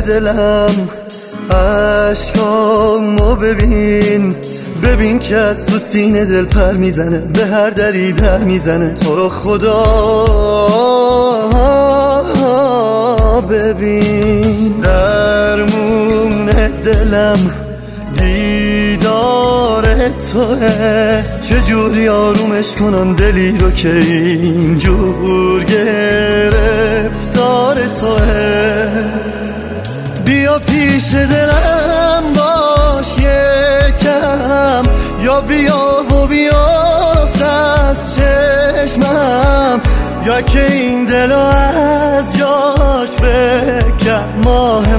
دلم عشقامو ببین که از تو سینه دل پر میزنه، به هر دری در میزنه. تو رو خدا ببین، درمون دلم دیدار توه. چجوری آرومش کنم دلی رو که اینجور گرفتار توه. بیا پیش دلم باش یکم، یا بیا و بیافت از چشمم، یا که این دلو از جاش بکن ماه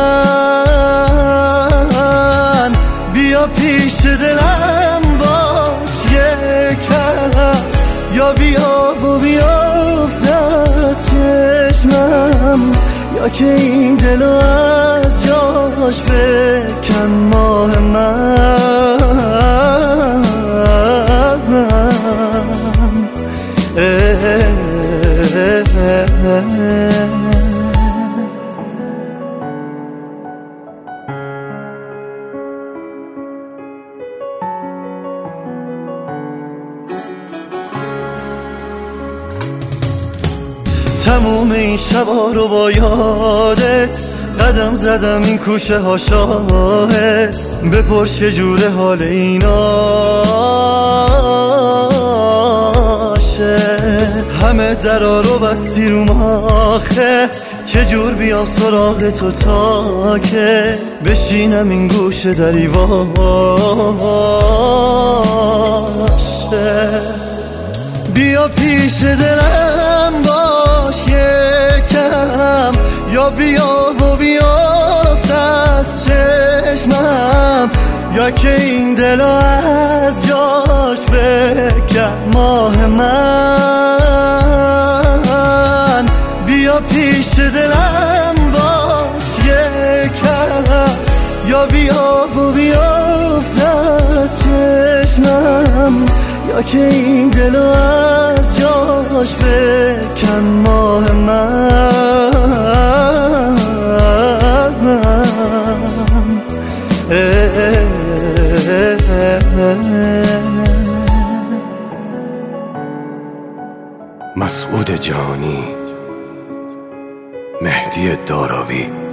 من. بیا پیش دلم باش یکم، یا بیا و بیافت از چشمم، یا که این دلو از جاش بکن ماه من. تموم این شبا رو با یادت قدم زدم، این کوچه ها شاهد. بپرس چجوره حال ایناشه، همه درا رو بستی رو ماخه. چجور بیام سراغ تو تا که بشینم این گوشه دریواشه. بیا پیش دلم باش یکم، یا بیا و بیافت از چشمم، یا که این دلو از جاش بکن ماه من. بیا پیش دلم باش یکم، یا بیا و بیافت از چشمم، یا که این دلو از جاش بکن ماه من. مسعود جانی، مهدی دارابی.